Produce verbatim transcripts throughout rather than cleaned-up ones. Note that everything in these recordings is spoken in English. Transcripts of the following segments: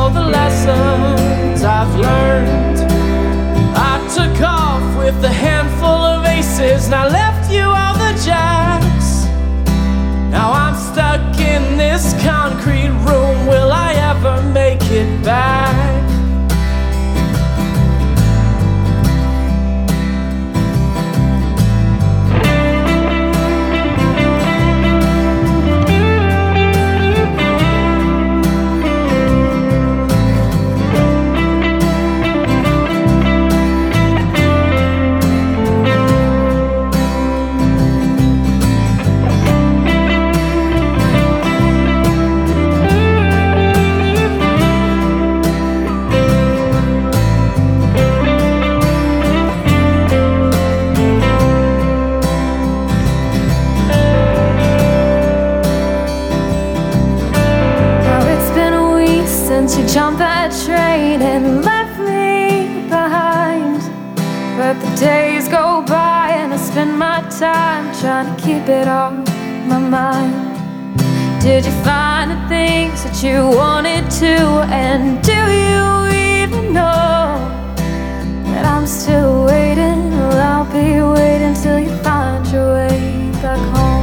all the lessons I've learned. I took off with a handful of aces, and I left you all the jacks. Now I'm stuck in this concrete room. Will I ever make it back? Since you jumped that train and left me behind, but the days go by and I spend my time trying to keep it on my mind. Did you find the things that you wanted to? And do you even know that I'm still waiting? Well, I'll be waiting till you find your way back home.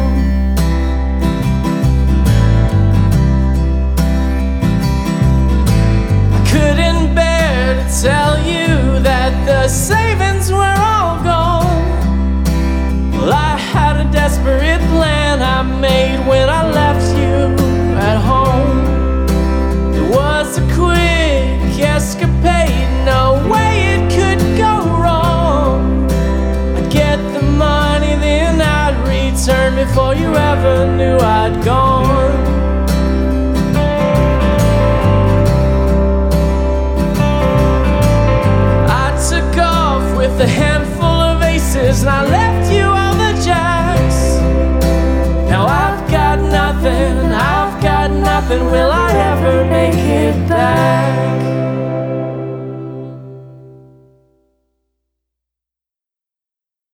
Couldn't bear to tell you that the savings were all gone. Well, I had a desperate plan I made when I left you at home. It was a quick escapade, no way it could go wrong. I'd get the money, then I'd return before you ever knew I'd gone. With a handful of aces, and I left you all the jacks. Now I've got nothing, I've got nothing. Will I ever make it back?